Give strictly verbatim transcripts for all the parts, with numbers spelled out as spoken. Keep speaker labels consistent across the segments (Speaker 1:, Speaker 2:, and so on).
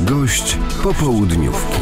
Speaker 1: Gość popołudniówki.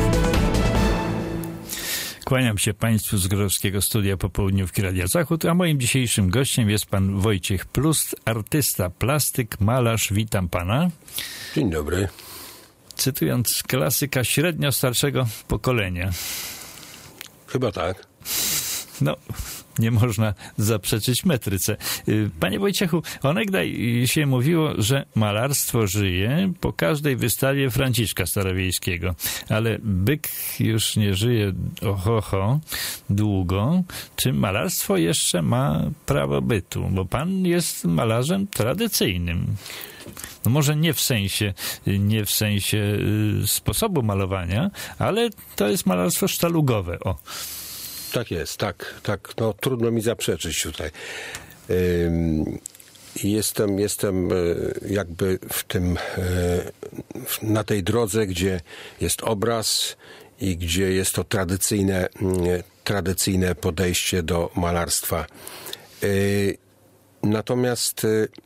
Speaker 2: Kłaniam się Państwu z Grodzkiego Studia Popołudniówki Radia Zachód, a moim dzisiejszym gościem jest pan Wojciech Plust, artysta, plastyk, malarz. Witam pana.
Speaker 3: Dzień dobry.
Speaker 2: Cytując klasyka średnio starszego pokolenia.
Speaker 3: Chyba tak.
Speaker 2: No, nie można zaprzeczyć metryce. Panie Wojciechu, onegdaj się mówiło, że malarstwo żyje po każdej wystawie Franciszka Starowiejskiego. Ale byk już nie żyje ohoho długo. Czy malarstwo jeszcze ma prawo bytu? Bo pan jest malarzem tradycyjnym. No może nie w sensie, nie w sensie y, sposobu malowania, ale to jest malarstwo sztalugowe. O.
Speaker 3: Tak jest, tak, tak. No, trudno mi zaprzeczyć tutaj. Jestem, jestem jakby w tym, na tej drodze, gdzie jest obraz i gdzie jest to tradycyjne, tradycyjne podejście do malarstwa. Natomiast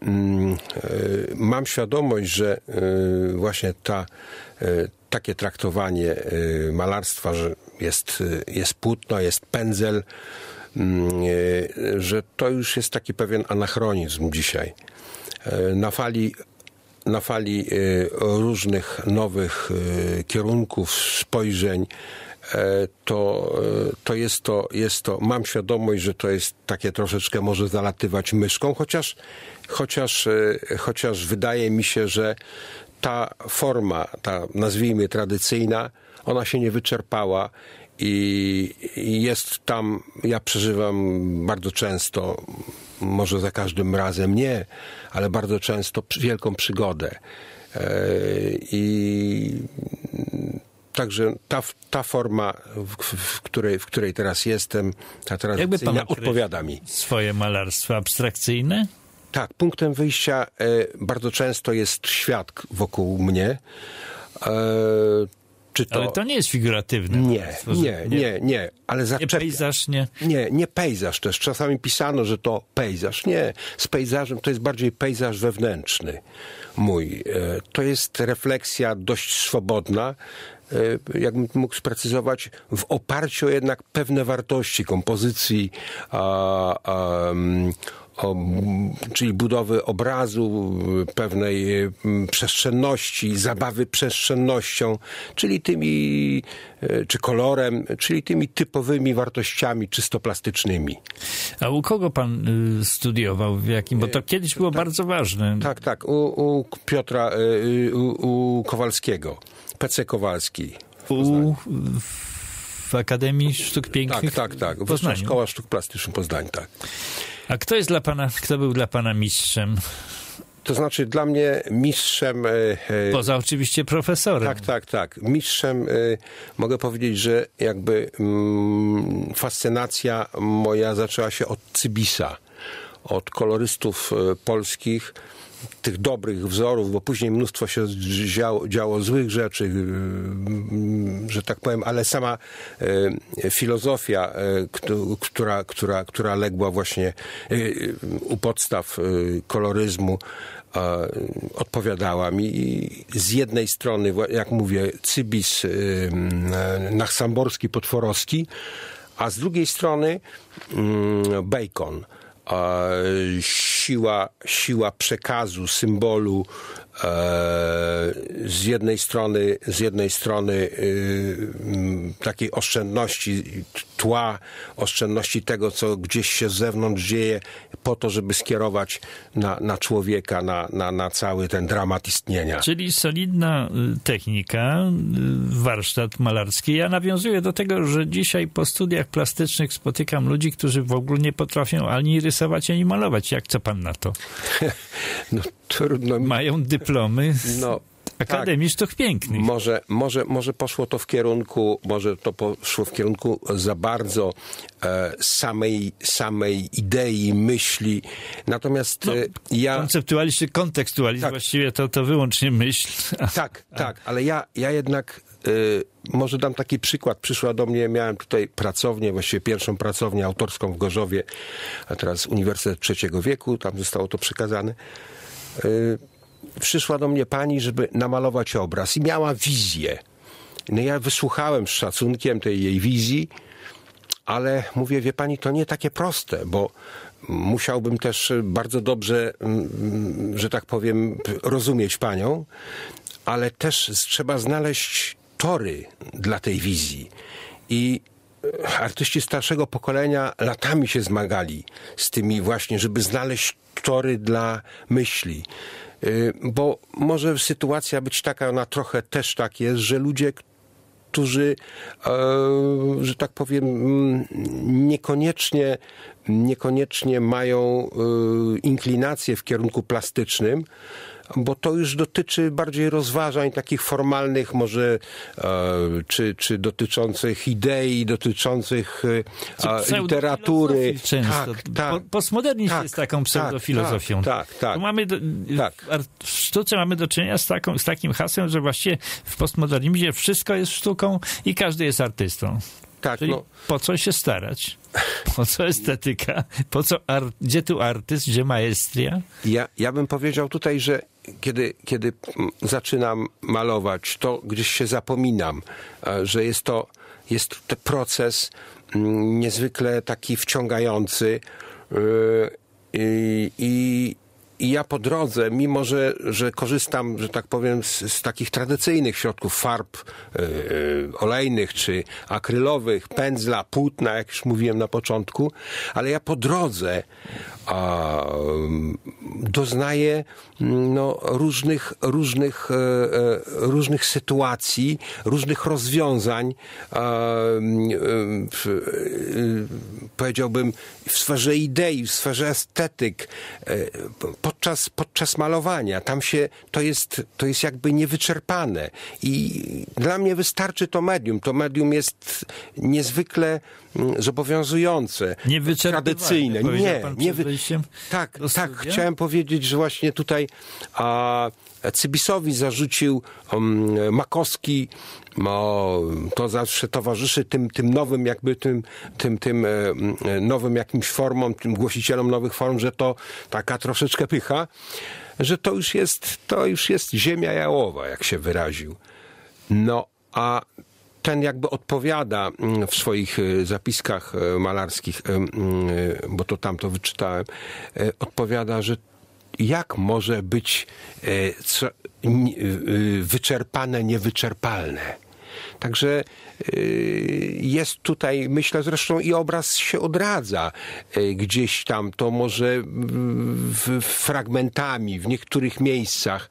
Speaker 3: mam świadomość, że właśnie ta, takie traktowanie malarstwa, że jest, jest płótno, jest pędzel, że to już jest taki pewien anachronizm dzisiaj. Na fali, na fali różnych nowych kierunków, spojrzeń, to, to, jest to jest to, mam świadomość, że to jest takie troszeczkę może zalatywać myszką, chociaż, chociaż, chociaż wydaje mi się, że ta forma, ta nazwijmy tradycyjna, ona się nie wyczerpała i, i jest tam, ja przeżywam bardzo często, może za każdym razem nie, ale bardzo często wielką przygodę. I także ta, ta forma, w, w, której, w której teraz jestem, ta tradycyjna, odpowiada mi.
Speaker 2: Swoje malarstwo abstrakcyjne?
Speaker 3: Tak, punktem wyjścia e, bardzo często jest świat wokół mnie. E, czy to...
Speaker 2: Ale to nie jest figuratywne.
Speaker 3: Nie, nie, nie, nie, nie, ale zaczepia.
Speaker 2: Nie pejzaż, nie?
Speaker 3: Nie, nie pejzaż też. Czasami pisano, że to pejzaż. Nie, z pejzażem to jest bardziej pejzaż wewnętrzny mój. E, to jest refleksja dość swobodna, jakbym mógł sprecyzować, w oparciu o jednak pewne wartości kompozycji, a, a, o, czyli budowy obrazu, pewnej przestrzenności, zabawy przestrzennością, czyli tymi, czy kolorem, czyli tymi typowymi wartościami czysto plastycznymi.
Speaker 2: A u kogo pan y, studiował? W jakim? Bo to kiedyś było tak, bardzo ważne.
Speaker 3: Tak, tak. U, u Piotra, u, u Kowalskiego. P C Kowalski.
Speaker 2: U, w Akademii Sztuk Pięknych?
Speaker 3: Tak, tak, tak. Wyższa Szkoła Sztuk Plastycznych Poznań, tak.
Speaker 2: A kto jest dla pana, kto był dla pana mistrzem?
Speaker 3: To znaczy dla mnie mistrzem... E,
Speaker 2: Poza oczywiście profesorem.
Speaker 3: Tak, tak, tak. Mistrzem e, mogę powiedzieć, że jakby mm, fascynacja moja zaczęła się od Cybisa, od kolorystów e, polskich, tych dobrych wzorów, bo później mnóstwo się działo, działo złych rzeczy, że tak powiem, ale sama e, filozofia, e, która, która, która legła właśnie e, u podstaw e, koloryzmu, e, odpowiadała mi. I z jednej strony, jak mówię, Cybis, e, Nachsamborski, Potworowski, a z drugiej strony e, Bacon. Siła, siła przekazu, symbolu, e, z jednej strony, z jednej strony y, takiej oszczędności tła, oszczędności tego, co gdzieś się z zewnątrz dzieje, po to, żeby skierować na, na człowieka, na, na, na cały ten dramat istnienia.
Speaker 2: Czyli solidna technika, warsztat malarski. Ja nawiązuję do tego, że dzisiaj po studiach plastycznych spotykam ludzi, którzy w ogóle nie potrafią ani rysować, ani malować. Jak co pan na to?
Speaker 3: No trudno.
Speaker 2: Mają dyplomy z
Speaker 3: no,
Speaker 2: Akademii
Speaker 3: tak.
Speaker 2: Sztuk Pięknych.
Speaker 3: Może, może, może poszło to w kierunku, może to poszło w kierunku za bardzo e, samej, samej idei, myśli. Natomiast
Speaker 2: no,
Speaker 3: e, ja...
Speaker 2: Konceptualizm, kontekstualizm,
Speaker 3: tak.
Speaker 2: właściwie to, to wyłącznie myśl.
Speaker 3: Tak, tak, ale ja, ja jednak y, może dam taki przykład. Przyszła do mnie, miałem tutaj pracownię, właściwie pierwszą pracownię autorską w Gorzowie, a teraz Uniwersytet Trzeciego Wieku, tam zostało to przekazane. Y, przyszła do mnie pani, żeby namalować obraz i miała wizję. No ja wysłuchałem z szacunkiem tej jej wizji, ale mówię, wie pani, to nie takie proste, bo musiałbym też bardzo dobrze, że tak powiem, rozumieć panią, ale też trzeba znaleźć tory dla tej wizji. I artyści starszego pokolenia latami się zmagali z tymi właśnie, żeby znaleźć tory dla myśli. Bo może sytuacja być taka, ona trochę też tak jest, że ludzie, którzy, że tak powiem, niekoniecznie, niekoniecznie mają inklinację w kierunku plastycznym, bo to już dotyczy bardziej rozważań takich formalnych, może czy, czy dotyczących idei, dotyczących literatury.
Speaker 2: Często.
Speaker 3: Tak, tak,
Speaker 2: Postmodernizm
Speaker 3: tak,
Speaker 2: jest taką pseudofilozofią.
Speaker 3: Tak, tak, tak.
Speaker 2: Mamy do,
Speaker 3: tak.
Speaker 2: W sztuce mamy do czynienia z, taką, z takim hasłem, że właściwie w postmodernizmie wszystko jest sztuką i każdy jest artystą.
Speaker 3: Tak,
Speaker 2: Czyli
Speaker 3: no.
Speaker 2: po co się starać? Po co estetyka? Po co ar- gdzie tu artyst? Gdzie maestria?
Speaker 3: Ja, ja bym powiedział tutaj, że kiedy, kiedy zaczynam malować, to gdzieś się zapominam, że jest to, jest to proces niezwykle taki wciągający i, i I ja po drodze, mimo że, że korzystam, że tak powiem, z, z takich tradycyjnych środków farb yy, olejnych czy akrylowych, pędzla, płótna, jak już mówiłem na początku, ale ja po drodze a, doznaję no, różnych, różnych, e, różnych sytuacji, różnych rozwiązań, e, e, powiedziałbym, w sferze idei, w sferze estetyk, e, podczas, podczas malowania. Tam się, to jest, to jest jakby niewyczerpane. I dla mnie wystarczy to medium. To medium jest niezwykle zobowiązujące, tradycyjne. Nie, nie wy... Tak, tak. Chciałem powiedzieć, że właśnie tutaj a, Cybisowi zarzucił um, Makowski, no, to zawsze towarzyszy tym, tym nowym jakby tym, tym, tym e, nowym jakimś formom, tym głosicielom nowych form, że to taka troszeczkę pycha, że to już jest, to już jest ziemia jałowa, jak się wyraził. No, a ten jakby odpowiada w swoich zapiskach malarskich, bo to tam to wyczytałem, odpowiada, że jak może być wyczerpane niewyczerpalne. Także jest tutaj, myślę, zresztą i obraz się odradza gdzieś tam, to może w, fragmentami, w niektórych miejscach.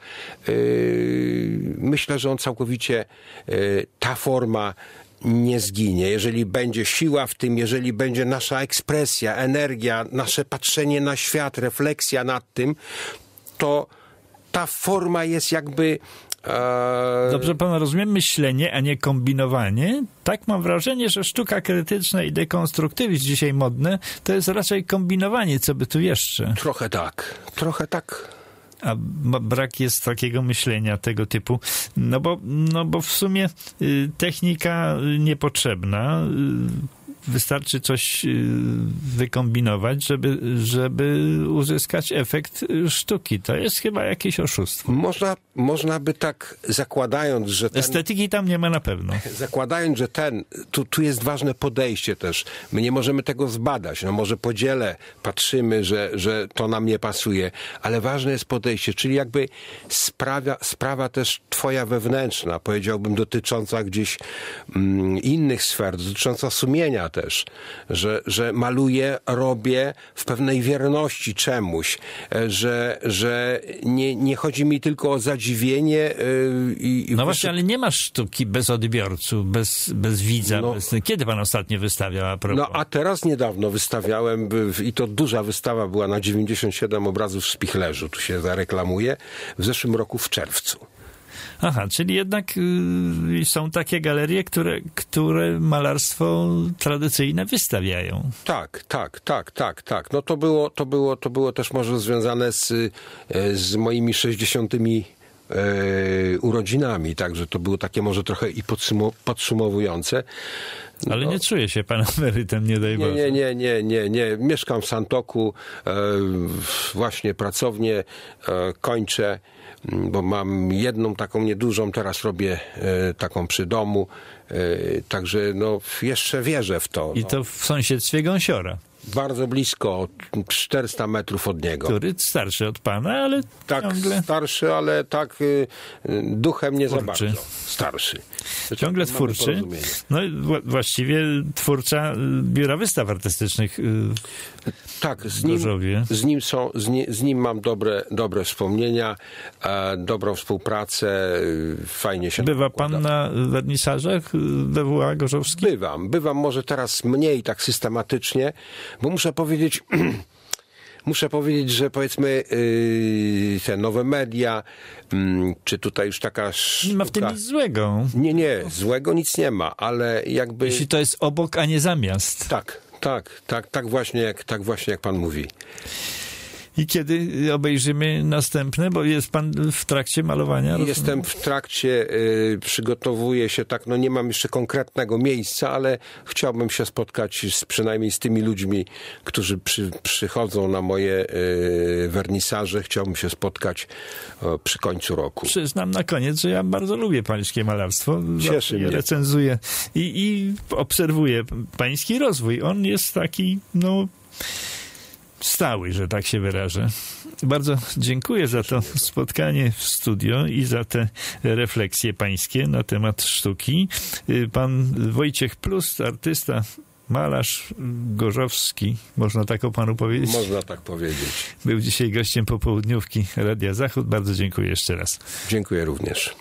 Speaker 3: Myślę, że on całkowicie, ta forma nie zginie. Jeżeli będzie siła w tym, jeżeli będzie nasza ekspresja, energia, nasze patrzenie na świat, refleksja nad tym, to ta forma jest jakby...
Speaker 2: Dobrze pan rozumie, myślenie, a nie kombinowanie? Tak mam wrażenie, że sztuka krytyczna i dekonstruktywizm dzisiaj modne, to jest raczej kombinowanie, co by tu jeszcze.
Speaker 3: Trochę tak, trochę tak.
Speaker 2: A brak jest takiego myślenia tego typu. No bo, no bo w sumie y, technika niepotrzebna. Y, Wystarczy coś wykombinować, żeby, żeby uzyskać efekt sztuki. To jest chyba jakieś oszustwo.
Speaker 3: Można, można by tak zakładając, że ten,
Speaker 2: estetyki tam nie ma na pewno.
Speaker 3: Zakładając, że ten, tu, tu jest ważne podejście też. My nie możemy tego zbadać. No może po dziele patrzymy, że, że to nam nie pasuje, ale ważne jest podejście, czyli jakby sprawa, sprawa też twoja wewnętrzna, powiedziałbym, dotycząca gdzieś mm, innych sfer, dotycząca sumienia też, że, że maluję, robię w pewnej wierności czemuś, że, że nie, nie chodzi mi tylko o zadziwienie. I,
Speaker 2: no właśnie, ale nie ma sztuki bez odbiorców, bez, bez widza. No, bez... Kiedy pan ostatnio wystawiał? A propos?
Speaker 3: No a teraz niedawno wystawiałem i to duża wystawa była na dziewięćdziesiąt siedem obrazów w Spichlerzu, tu się zareklamuje, w zeszłym roku w czerwcu.
Speaker 2: Aha, czyli jednak y, są takie galerie, które, które malarstwo tradycyjne wystawiają.
Speaker 3: Tak, tak, tak, tak, tak. No to było, to było, to było też może związane z, z moimi sześćdziesiątymi e, urodzinami, także to było takie może trochę i podsumo- podsumowujące.
Speaker 2: Ale
Speaker 3: No.
Speaker 2: nie czuje się pan emerytem, nie daj
Speaker 3: Nie,
Speaker 2: Boże.
Speaker 3: nie, nie, nie, nie, nie. Mieszkam w Santoku, e, właśnie pracownię e, kończę, m, bo mam jedną taką niedużą, teraz robię e, taką przy domu, e, także no jeszcze wierzę w to.
Speaker 2: I
Speaker 3: No.
Speaker 2: to w sąsiedztwie Gąsiora,
Speaker 3: Bardzo blisko, czterysta metrów od niego.
Speaker 2: który starszy od pana, ale
Speaker 3: Tak,
Speaker 2: ciągle,
Speaker 3: starszy, ale tak y, y, duchem nie za
Speaker 2: Twórczy.
Speaker 3: bardzo. Starszy.
Speaker 2: ciągle
Speaker 3: Mamy
Speaker 2: twórczy.
Speaker 3: porozumienie.
Speaker 2: No i wła- właściwie twórca y, Biura Wystaw Artystycznych y,
Speaker 3: Tak, z
Speaker 2: w
Speaker 3: nim,
Speaker 2: Gorzowie.
Speaker 3: z nim, są, z, ni, z nim mam dobre, dobre wspomnienia, e, dobrą współpracę, e, fajnie się
Speaker 2: Bywa
Speaker 3: układa.
Speaker 2: pan na wernisażach y, B W A Gorzowski?
Speaker 3: Bywam, bywam może teraz mniej tak systematycznie, bo muszę powiedzieć, muszę powiedzieć, że powiedzmy yy, te nowe media, mm, czy tutaj już taka
Speaker 2: Nie ma w tym
Speaker 3: sztuka-
Speaker 2: nic złego.
Speaker 3: Nie, nie, złego nic nie ma, ale jakby...
Speaker 2: Jeśli to jest obok, a nie zamiast.
Speaker 3: Tak, tak, tak, tak właśnie jak, tak właśnie jak pan mówi.
Speaker 2: I kiedy obejrzymy następne, bo jest pan w trakcie malowania?
Speaker 3: Jestem w trakcie, y, przygotowuję się, tak, no nie mam jeszcze konkretnego miejsca, ale chciałbym się spotkać z, przynajmniej z tymi ludźmi, którzy przy, przychodzą na moje y, wernisaże. Chciałbym się spotkać o, przy końcu roku.
Speaker 2: Przyznam na koniec, że ja bardzo lubię pańskie malarstwo.
Speaker 3: Cieszy
Speaker 2: je
Speaker 3: mnie.
Speaker 2: recenzuję i, i obserwuję pański rozwój. On jest taki, no, stały, że tak się wyrażę. Bardzo dziękuję za to spotkanie w studio i za te refleksje pańskie na temat sztuki. Pan Wojciech Plus, artysta, malarz gorzowski, można tak o panu powiedzieć,
Speaker 3: Można tak powiedzieć.
Speaker 2: był dzisiaj gościem popołudniówki Radia Zachód. Bardzo dziękuję jeszcze raz.
Speaker 3: Dziękuję również.